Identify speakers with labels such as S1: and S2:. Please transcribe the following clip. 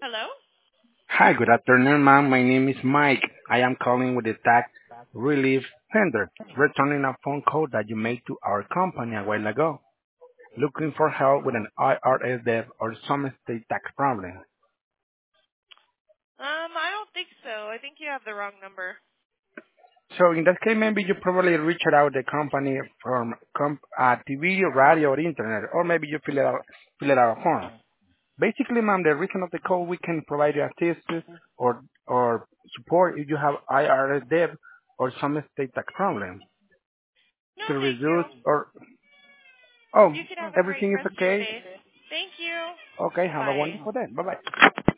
S1: Hello?
S2: Hi, good afternoon, ma'am. My name is Mike. I am calling with the tax relief center, returning a phone call that you made to our company a while ago, looking for help with an IRS debt or some state tax problem.
S1: I don't think so. I think you have the wrong number.
S2: So in that case, maybe you probably reached out the company from TV, radio, or internet, or maybe you fill it out a form. Basically, ma'am, the reason of the call, we can provide you assistance or support if you have IRS debt or some state tax problem
S1: No,
S2: to
S1: thank you.
S2: reduce or oh,
S1: You can have a great
S2: everything is
S1: rest of your
S2: okay.
S1: day. Thank you.
S2: Okay, have a
S1: Bye.
S2: wonderful day. Bye bye.